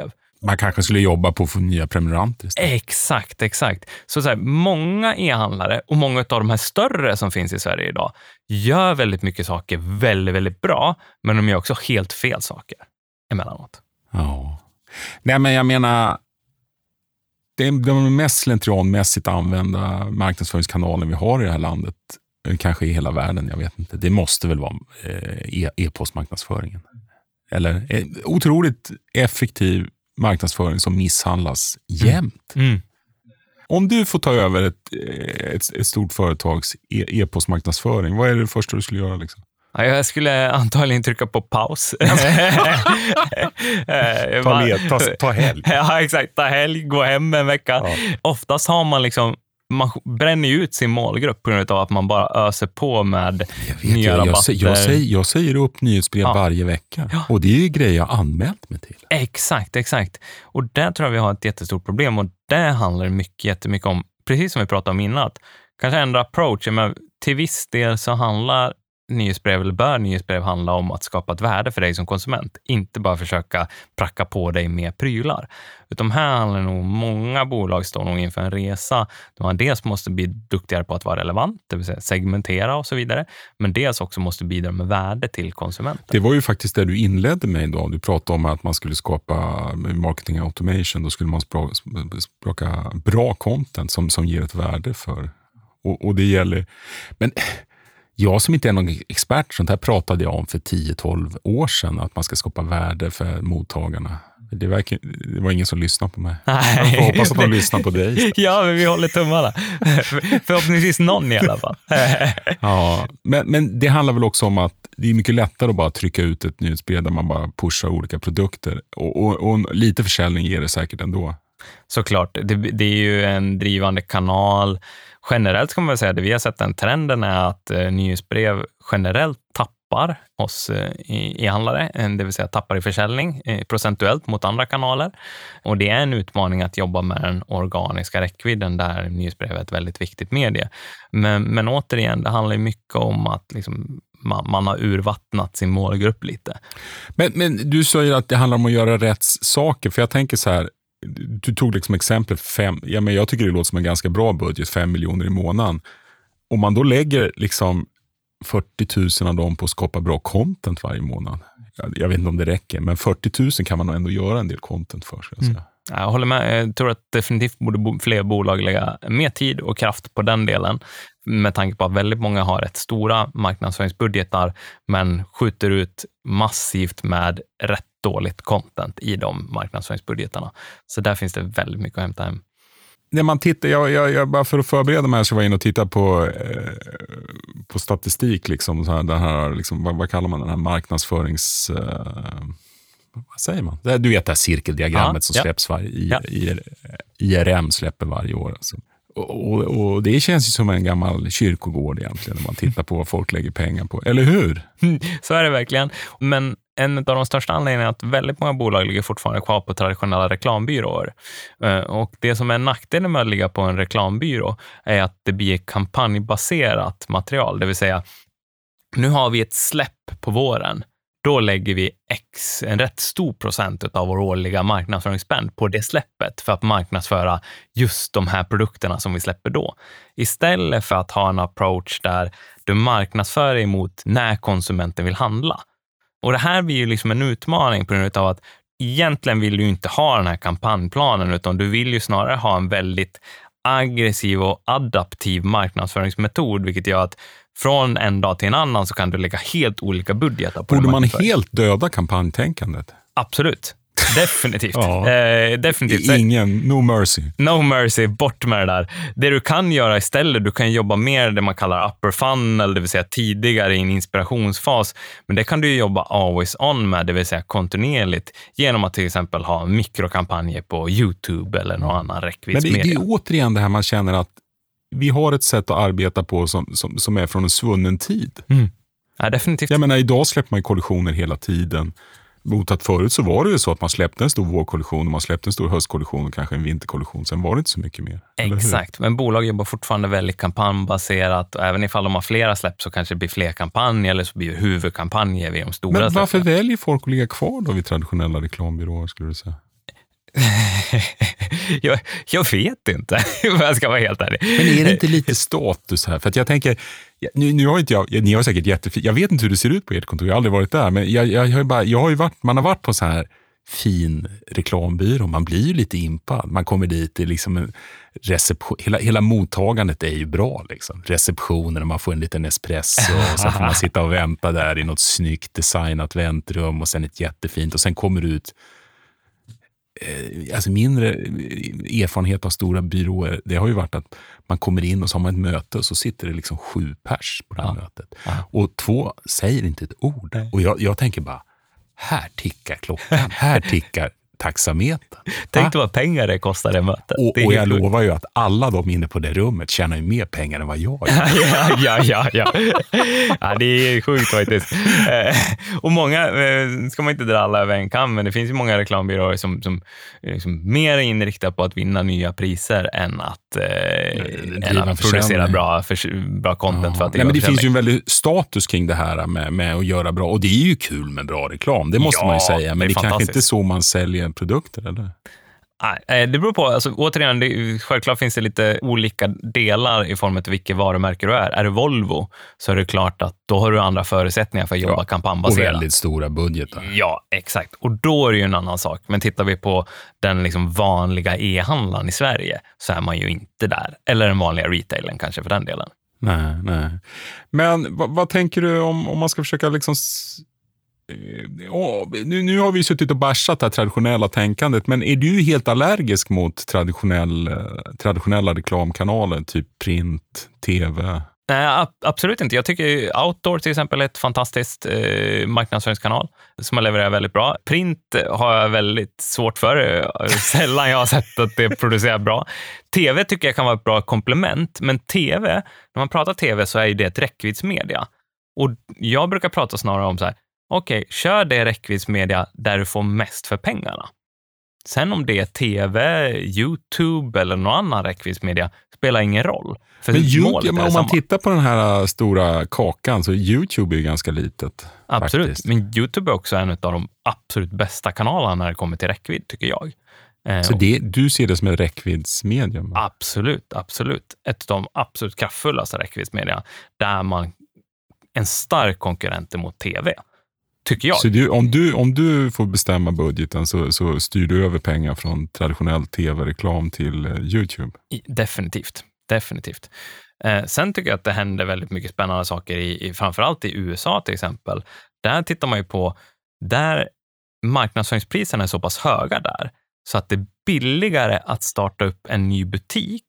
Man kanske skulle jobba på att få nya prenumeranter istället. Exakt. Så här, många e-handlare och många av de här större som finns i Sverige idag gör väldigt mycket saker väldigt, väldigt bra, men de gör också helt fel saker emellanåt. Ja. Nej, men jag menar, det är de mest slentrianmässigt använda marknadsföringskanaler vi har i det här landet, kanske i hela världen, jag vet inte. Det måste väl vara e-postmarknadsföringen. Eller otroligt effektiv marknadsföring som misshandlas jämt. Om du får ta över ett stort företags e-postmarknadsföring, vad är det första du skulle göra liksom? Ja, jag skulle antagligen trycka på paus. Ta helg. Ja, exakt. Ta helg, gå hem en vecka. Ja. Oftast har man man bränner ut sin målgrupp på grund av att man bara öser på med nya rabatter. Jag säger upp nyhetsbrev varje vecka. Ja. Och det är ju grejer jag anmält mig till. Exakt. Och där tror jag vi har ett jättestort problem. Och det handlar jättemycket om, precis som vi pratade om innan, att kanske ändra approach. Men till viss del så handlar bör nyhetsbrev handla om att skapa ett värde för dig som konsument. Inte bara försöka pracka på dig med prylar. Utan här handlar nog många bolag står nog inför en resa där man dels måste bli duktigare på att vara relevant, det vill säga segmentera och så vidare. Men dels också måste bidra med värde till konsumenten. Det var ju faktiskt det du inledde med idag. Du pratade om att man skulle skapa marketing automation. Då skulle man språka bra content som ger ett värde för. Och det gäller... Men... Jag som inte är någon expert, sånt här pratade jag om för 10-12 år sedan, att man ska skapa värde för mottagarna. Det var ingen som lyssnade på mig. Nej. Jag hoppas att de lyssnar på dig. Ja, men vi håller tummarna. Förhoppningsvis någon i alla fall. Ja, men det handlar väl också om att det är mycket lättare att bara trycka ut ett nyhetsbrev där man bara pushar olika produkter. Och lite försäljning ger det säkert ändå. Såklart, det är ju en drivande kanal. Generellt kan man säga att vi har sett den trenden är att nyhetsbrev generellt tappar oss e-handlare, det vill säga tappar i försäljning procentuellt mot andra kanaler. Och det är en utmaning att jobba med den organiska räckvidden där nyhetsbrev är ett väldigt viktigt medie. Men återigen, det handlar ju mycket om att man har urvattnat sin målgrupp lite. Men du säger att det handlar om att göra rätt saker, för jag tänker så här, du tog liksom exempel 5, men jag tycker det låter som en ganska bra budget, 5 miljoner i månaden. Om man då lägger liksom 40 000 av dem på att skapa bra content varje månad. Jag vet inte om det räcker, men 40 000 kan man nog ändå göra en del content för sig. Jag håller med. Jag tror att definitivt borde fler bolag lägga mer tid och kraft på den delen. Med tanke på att väldigt många har rätt stora marknadsföringsbudgetar men skjuter ut massivt med rätt dåligt content i de marknadsföringsbudgetarna. Så där finns det väldigt mycket att hämta hem. När man tittar, jag bara för att förbereda mig här så var jag inne och titta på statistik liksom, så här, den här, liksom, vad kallar man den här marknadsförings... vad säger man? Du vet det här cirkeldiagrammet som släpps IRM släpper varje år. Alltså. Och det känns ju som en gammal kyrkogård egentligen när man tittar på vad folk lägger pengar på. Eller hur? Så är det verkligen. Men en av de största anledningarna är att väldigt många bolag ligger fortfarande kvar på traditionella reklambyråer. Och det som är nackdelen med att ligga på en reklambyrå är att det blir kampanjbaserat material. Det vill säga, nu har vi ett släpp på våren. Då lägger vi en rätt stor procent av vår årliga marknadsföringsspend på det släppet för att marknadsföra just de här produkterna som vi släpper då. Istället för att ha en approach där du marknadsför emot när konsumenten vill handla. Och det här blir ju liksom en utmaning på grund av att egentligen vill du inte ha den här kampanjplanen, utan du vill ju snarare ha en väldigt aggressiv och adaptiv marknadsföringsmetod, vilket gör att från en dag till en annan så kan du lägga helt olika budgetar på. Borde man helt döda kampanjtänkandet? Absolut. Definitivt. Definitivt. No mercy. No mercy, bort med det där. Det du kan göra istället, du kan jobba mer det man kallar upper funnel, det vill säga tidigare i en inspirationsfas. Men det kan du jobba always on med, det vill säga kontinuerligt, genom att till exempel ha mikrokampanjer på YouTube eller någon annan räckviddsmedia. Men det är återigen det här man känner att vi har ett sätt att arbeta på som är från en svunnen tid. Ja, definitivt. Jag menar, idag släpper man kollektioner hela tiden. Mot att förut så var det ju så att man släppte en stor vårkollektion och man släppte en stor höstkollektion och kanske en vinterkollektion. Sen var det inte så mycket mer. Exakt, men bolag jobbar fortfarande väldigt kampanjbaserat. Och även ifall de har flera släpp så kanske det blir fler kampanjer eller så blir det huvudkampanjer vid de stora. Men varför väljer folk att ligga kvar då vid traditionella reklambyråer, skulle du säga? jag vet inte om jag ska vara helt ärlig. Men är det inte lite status här? För att jag tänker, nu har inte jag, ni har säkert jättefint, jag vet inte hur det ser ut på ert kontor, jag har aldrig varit där, men jag har ju varit, man har varit på så här fin reklambyrå, man blir ju lite impad. Man kommer dit, det är liksom en reception, hela mottagandet är ju bra liksom. Receptionen, man får en liten espresso och sen får man sitta och vänta där i något snyggt designat väntrum och sen ett jättefint och sen kommer det ut alltså mindre erfarenhet av stora byråer, det har ju varit att man kommer in och så har man ett möte och så sitter det liksom 7 pers på det här mötet. Och 2 säger inte ett ord. Och jag tänker bara, här tickar klockan, här tickar taxametern. Tänk vad pengar det kostar det mötet. Och jag lovar ju att alla de inne på det rummet tjänar ju mer pengar än vad jag gör. Ja, det är sjukt faktiskt. Och många, ska man inte dra alla över en kam, men det finns ju många reklambyråer som liksom mer är inriktade på att vinna nya priser än att producera bra content. För att men det finns ju en väldigt status kring det här med att göra bra. Och det är ju kul med bra reklam, det måste man ju säga. Men det är kanske inte så man säljer produkter, eller? Nej, det beror på. Alltså, återigen, självklart finns det lite olika delar i form av vilket varumärke du är. Är du Volvo så är det klart att då har du andra förutsättningar för att jobba kampanjbaserat. Och väldigt stora budgetar. Ja, exakt. Och då är det ju en annan sak. Men tittar vi på den liksom vanliga e-handlaren i Sverige så är man ju inte där. Eller den vanliga retailen kanske för den delen. Nej. Men vad tänker du om man ska försöka liksom... Nu har vi suttit och bashat det här traditionella tänkandet, men är du helt allergisk mot traditionella reklamkanaler, typ print, tv? Nej, absolut inte. Jag tycker Outdoor till exempel är ett fantastiskt marknadsföringskanal som har levererat väldigt bra. Print har jag väldigt svårt för. Sällan jag har sett att det producerar bra. TV tycker jag kan vara ett bra komplement, men TV, när man pratar TV så är ju det ett räckviddsmedia. Och jag brukar prata snarare om så här, okej, kör det räckviddsmedia där du får mest för pengarna. Sen om det är TV, YouTube eller någon annan räckviddsmedia spelar ingen roll. För men om man tittar på den här stora kakan så YouTube är ju ganska litet. Absolut, faktiskt. Men YouTube är också en av de absolut bästa kanalerna när det kommer till räckvidd, tycker jag. Så du ser det som ett räckviddsmedium? Absolut. Ett av de absolut kraftfullaste räckviddsmedia där man en stark konkurrent mot TV. Tycker jag. Så om du får bestämma budgeten så styr du över pengar från traditionell tv-reklam till YouTube? Definitivt. Sen tycker jag att det händer väldigt mycket spännande saker framförallt i USA till exempel. Där tittar man ju på där marknadsföringspriserna är så pass höga där så att det är billigare att starta upp en ny butik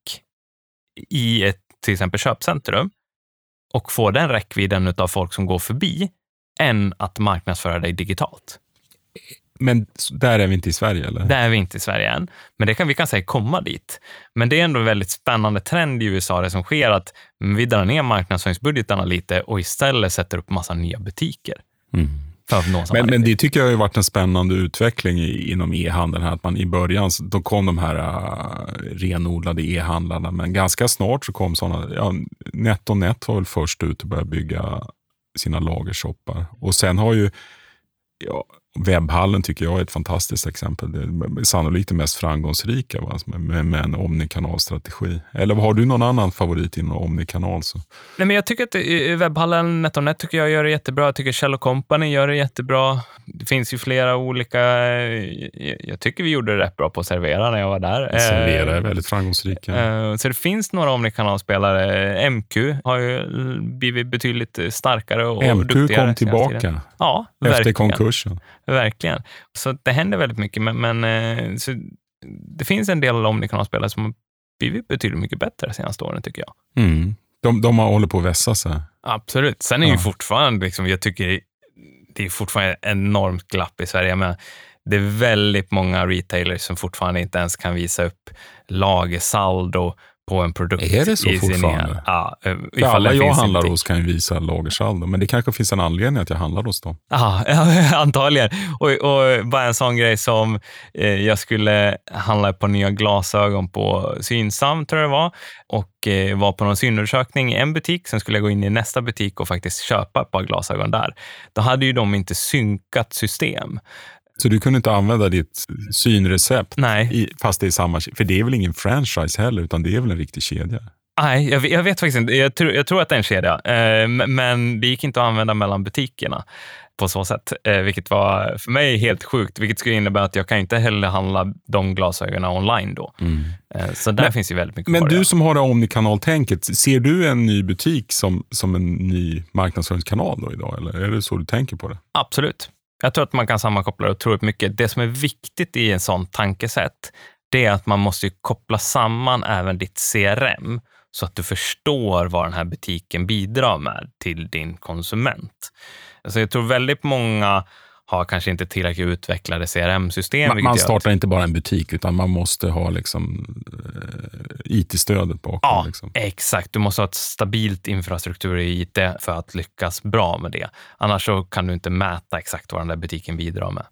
i ett till exempel köpcentrum och få den räckvidden av folk som går förbi än att marknadsföra dig digitalt. Men där är vi inte i Sverige, eller? Där är vi inte i Sverige än. Men vi kan säga komma dit. Men det är ändå en väldigt spännande trend i USA det som sker att vi drar ner marknadsföringsbudgetarna lite och istället sätter upp massa nya butiker. För att nå men det tycker jag har varit en spännande utveckling inom e-handeln här. Att man i början, då kom de här renodlade e-handlarna. Men ganska snart så kom sådana, NetOnNet var väl först ut att börja bygga sina lagershoppar. Och sen har ju webbhallen tycker jag är ett fantastiskt exempel. Det är sannolikt det mest framgångsrika med en omnikanalstrategi. Eller har du någon annan favorit inom omnikanal? Så? Nej, men jag tycker att webbhallen NetOnNet tycker jag gör det jättebra. Jag tycker Kjell & Company gör det jättebra. Det finns ju flera olika... Jag tycker vi gjorde det rätt bra på Servera när jag var där. Servera är väldigt framgångsrika. Så det finns några omnikanalspelare. MQ har ju blivit betydligt starkare och duktigare. MQ kom tillbaka efter konkursen. Verkligen. Så det händer väldigt mycket. Men så det finns en del omnikanalspelare som har blivit betydligt mycket bättre de senaste åren, tycker jag. De har hållit på att vässa sig. Absolut. Sen är ju fortfarande, jag tycker det är fortfarande ett enormt glapp i Sverige. Men det är väldigt många retailers som fortfarande inte ens kan visa upp lagersaldo på en produkt. Är det så fortfarande? Ja. Alla jag handlar hos kan ju visa lagersaldo, men det kanske finns en anledning att jag handlar hos dem. Ja, antagligen. Och bara en sån grej som jag skulle handla på nya glasögon på Synsam, tror jag det var. Och var på någon synundersökning i en butik. Sen skulle jag gå in i nästa butik och faktiskt köpa ett par glasögon där. Då hade ju de inte synkat system. Så du kunde inte använda ditt synrecept fast det är samma, för det är väl ingen franchise heller, utan det är väl en riktig kedja? Nej, jag vet faktiskt inte. Jag tror att det är en kedja, men det gick inte att använda mellan butikerna på så sätt, vilket var för mig helt sjukt, vilket skulle innebära att jag kan inte heller handla de glasögonen online då. Så där finns ju väldigt mycket. Men du som har det omnikanaltänket, ser du en ny butik som en ny marknadsföringskanal då idag, eller är det så du tänker på det? Absolut. Jag tror att man kan sammankoppla det otroligt mycket. Det som är viktigt i en sån tankesätt, det är att man måste koppla samman även ditt CRM så att du förstår vad den här butiken bidrar med till din konsument. Alltså jag tror väldigt många har kanske inte tillräckligt utvecklade CRM-system. Man startar inte bara en butik, utan man måste ha liksom IT-stödet bakom. Ja, liksom. Exakt. Du måste ha ett stabilt infrastruktur i IT för att lyckas bra med det. Annars så kan du inte mäta exakt vad den där butiken bidrar med.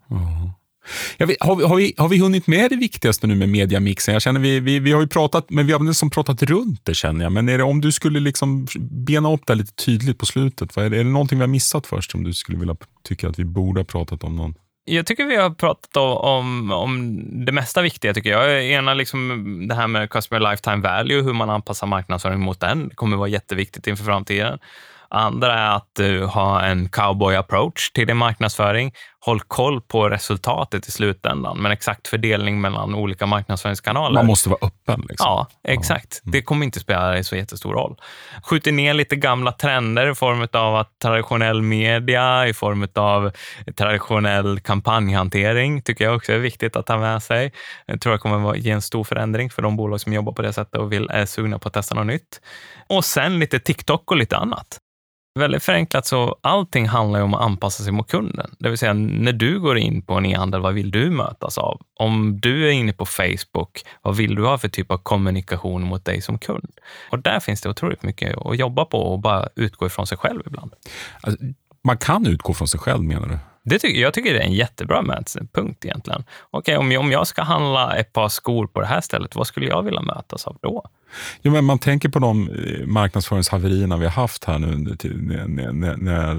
Har vi hunnit med det viktigaste nu med mediamixen? Jag känner vi har ju pratat, men vi har väl som pratat runt det, känner jag. Men är det, om du skulle liksom bena upp det lite tydligt på slutet, är det någonting vi har missat först som du skulle vilja tycka att vi borde ha pratat om någon? Jag tycker vi har pratat om det mesta viktiga, tycker jag. Ena liksom det här med customer lifetime value, hur man anpassar marknadsföring mot den. Det kommer vara jätteviktigt inför framtiden. Andra är att ha en cowboy approach till din marknadsföring. Håll koll på resultatet i slutändan, men exakt fördelning mellan olika marknadsföringskanaler. Man måste vara öppen. Liksom. Ja, exakt. Det kommer inte spela så jättestor roll. Skjuter ner lite gamla trender i form av att traditionell media, i form av traditionell kampanjhantering, tycker jag också är viktigt att ta med sig. Jag tror det kommer ge en stor förändring för de bolag som jobbar på det sättet och är sugna på att testa något nytt. Och sen lite TikTok och lite annat. Väldigt förenklat, så allting handlar ju om att anpassa sig mot kunden. Det vill säga, när du går in på en e-handel, vad vill du mötas av? Om du är inne på Facebook, vad vill du ha för typ av kommunikation mot dig som kund? Och där finns det otroligt mycket att jobba på och bara utgå ifrån sig själv ibland. Alltså, man kan utgå från sig själv, menar du? Jag tycker det är en jättebra mätpunkt egentligen. Okej, om jag ska handla ett par skor på det här stället, vad skulle jag vilja mötas av då? Jo, men man tänker på de marknadsföringshaverierna vi har haft här nu när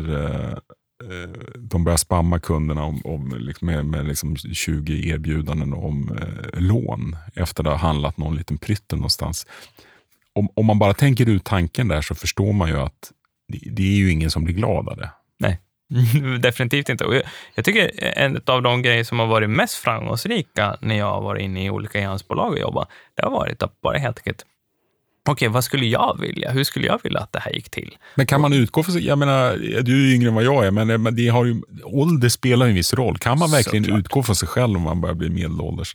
de börjar spamma kunderna med liksom 20 erbjudanden om lån efter att ha handlat någon liten pryttel någonstans. Om man bara tänker ut tanken där, så förstår man ju att det är ju ingen som blir glad av det. Nej. Definitivt inte. Och jag tycker en av de grejer som har varit mest framgångsrika när jag har varit inne i olika e-handelsbolag och jobbat, det har varit att bara helt enkelt, okej, vad skulle jag vilja? Hur skulle jag vilja att det här gick till? Men kan man utgå för sig? Jag menar, du är ju yngre än vad jag är, men det har ju, ålder spelar en viss roll. Kan man verkligen utgå från sig själv om man börjar bli medelålders?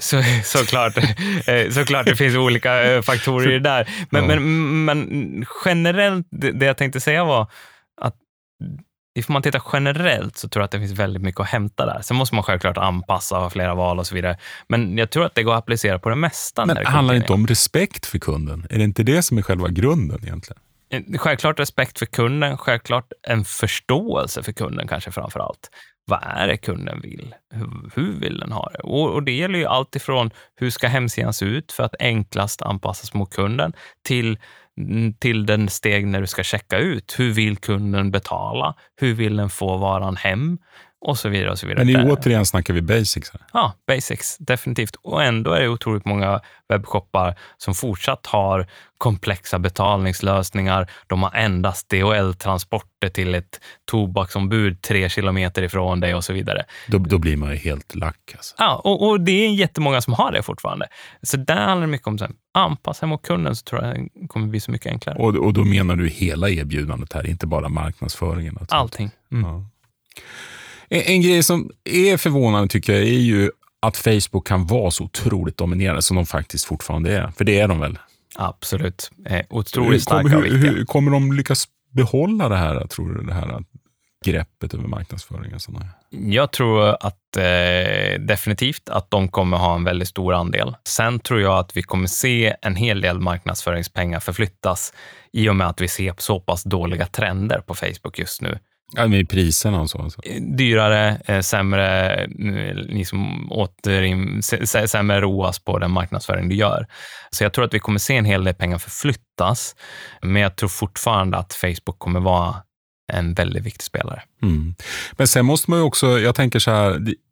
Såklart det finns olika faktorer i det där. Men generellt, det jag tänkte säga var att ifall man tittar generellt så tror jag att det finns väldigt mycket att hämta där. Sen måste man självklart anpassa, ha flera val och så vidare. Men jag tror att det går att applicera på det mesta. Men det handlar inte om respekt för kunden? Är det inte det som är själva grunden egentligen? Självklart respekt för kunden, självklart en förståelse för kunden kanske framför allt. Vad är det kunden vill? Hur vill den ha det? Och det gäller ju allt ifrån hur ska hemsidan se ut för att enklast anpassas mot kunden till den steg när du ska checka ut. Hur vill kunden betala? Hur vill den få varan hem? Och så vidare och så vidare. Men återigen snackar vi basics här. Ja, basics, definitivt. Och ändå är det otroligt många webbshoppar som fortsatt har komplexa betalningslösningar. De har endast DHL-transporter till ett tobaksombud 3 kilometer ifrån dig och så vidare. Då blir man ju helt lack. Alltså. Ja, och det är jättemånga som har det fortfarande. Så där handlar det mycket om att anpassa mot kunden, så tror jag det kommer bli så mycket enklare. Och då menar du hela erbjudandet här, inte bara marknadsföringen? Allting. Ja. En grej som är förvånande tycker jag är ju att Facebook kan vara så otroligt dominerande som de faktiskt fortfarande är. För det är de väl? Absolut. Otroligt starka och viktiga. Hur kommer de lyckas behålla det här, tror du, det här greppet över marknadsföringen? Jag tror att definitivt att de kommer ha en väldigt stor andel. Sen tror jag att vi kommer se en hel del marknadsföringspengar förflyttas i och med att vi ser så pass dåliga trender på Facebook just nu. Ja, med priserna och så. Alltså. Dyrare, sämre, liksom sämre ROAS på den marknadsföring du gör. Så jag tror att vi kommer se en hel del pengar förflyttas. Men jag tror fortfarande att Facebook kommer vara en väldigt viktig spelare. Mm. Men sen måste man ju också, jag tänker så här,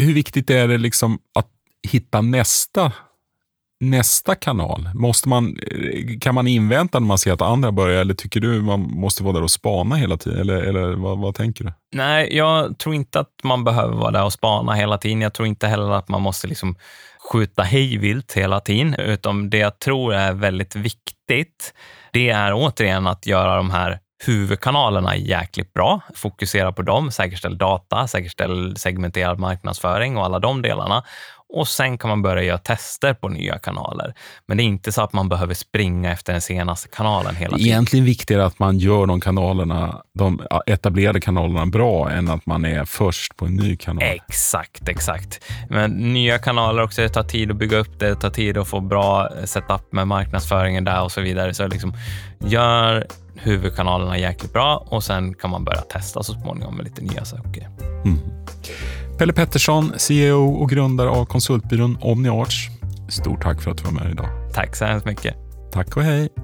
hur viktigt är det liksom att hitta nästa kanal? Kan man invänta när man ser att andra börjar, eller tycker du man måste vara där och spana hela tiden? Eller vad tänker du? Nej, jag tror inte att man behöver vara där och spana hela tiden. Jag tror inte heller att man måste liksom skjuta hejvilt hela tiden, utan det jag tror är väldigt viktigt, det är återigen att göra de här huvudkanalerna jäkligt bra. Fokusera på dem, säkerställ data, säkerställ segmenterad marknadsföring och alla de delarna. Och sen kan man börja göra tester på nya kanaler. Men det är inte så att man behöver springa efter den senaste kanalen hela tiden. Egentligen viktigare att man gör de etablerade kanalerna bra än att man är först på en ny kanal. Exakt. Men nya kanaler också, det tar tid att bygga upp det tar tid att få bra setup med marknadsföringen där och så vidare. Så liksom gör huvudkanalerna jäkligt bra och sen kan man börja testa så småningom med lite nya saker. Pelle Pettersson, CEO och grundare av konsultbyrån OmniArch. Stort tack för att du var med idag. Tack så hemskt mycket. Tack och hej.